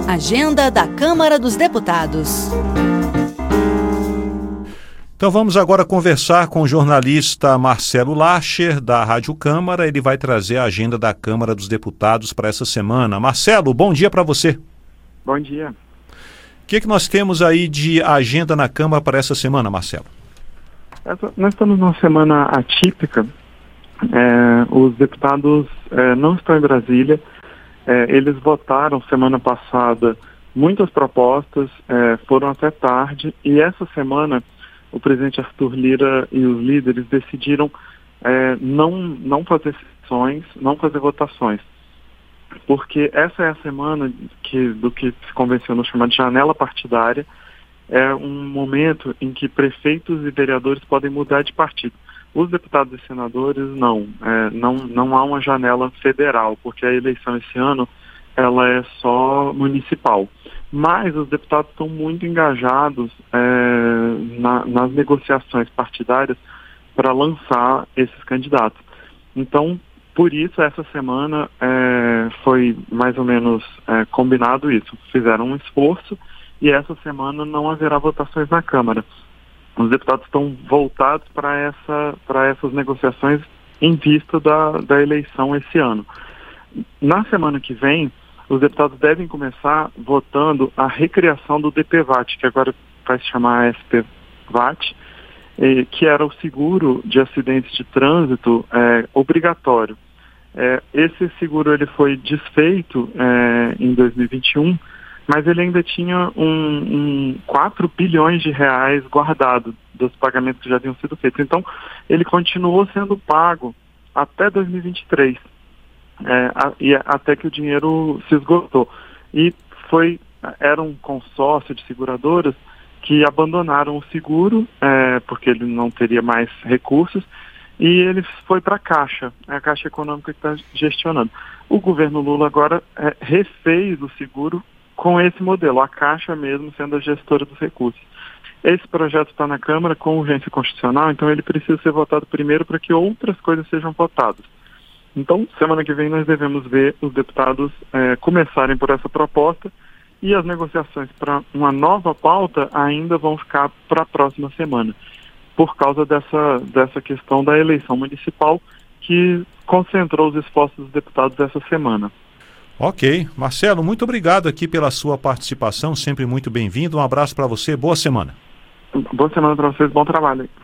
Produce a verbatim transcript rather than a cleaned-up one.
Agenda da Câmara dos Deputados. Então vamos agora conversar com o jornalista Marcelo Larcher, da Rádio Câmara. Ele vai trazer a agenda da Câmara dos Deputados para essa semana. Marcelo, bom dia para você. Bom dia. O que, que nós temos aí de agenda na Câmara para essa semana, Marcelo? Essa, nós estamos numa semana atípica. É, os deputados é, não estão em Brasília. É, eles votaram semana passada muitas propostas, é, foram até tarde, e essa semana o presidente Arthur Lira e os líderes decidiram é, não, não fazer sessões, não fazer votações. Porque essa é a semana que, do que se convencionou chamar de janela partidária, é um momento em que prefeitos e vereadores podem mudar de partido. Os deputados e senadores não, é, não, não há uma janela federal, porque a eleição esse ano ela é só municipal. Mas os deputados estão muito engajados é, na, nas negociações partidárias para lançar esses candidatos. Então, por isso, essa semana é, foi mais ou menos é, combinado isso. Fizeram um esforço e essa semana não haverá votações na Câmara. Os deputados estão voltados para essa, para essas negociações em vista da, da eleição esse ano. Na semana que vem, os deputados devem começar votando a recriação do D P V A T, que agora vai se chamar S P V A T, eh, que era o seguro de acidentes de trânsito eh, obrigatório. Eh, esse seguro ele foi desfeito eh, em dois mil e vinte e um, mas ele ainda tinha um, um quatro bilhões de reais guardado dos pagamentos que já haviam sido feitos. Então, ele continuou sendo pago até dois mil e vinte e três. É, a, e até que o dinheiro se esgotou. E foi, era um consórcio de seguradoras que abandonaram o seguro, é, porque ele não teria mais recursos, e ele foi para a Caixa, a Caixa Econômica que está gestionando. O governo Lula agora é, refez o seguro com esse modelo, a Caixa mesmo sendo a gestora dos recursos. Esse projeto está na Câmara com urgência constitucional, então ele precisa ser votado primeiro para que outras coisas sejam votadas. Então, semana que vem nós devemos ver os deputados é, começarem por essa proposta e as negociações para uma nova pauta ainda vão ficar para a próxima semana, por causa dessa, dessa questão da eleição municipal que concentrou os esforços dos deputados essa semana. Ok. Marcelo, muito obrigado aqui pela sua participação, sempre muito bem-vindo. Um abraço para você, boa semana. Boa semana para vocês, bom trabalho.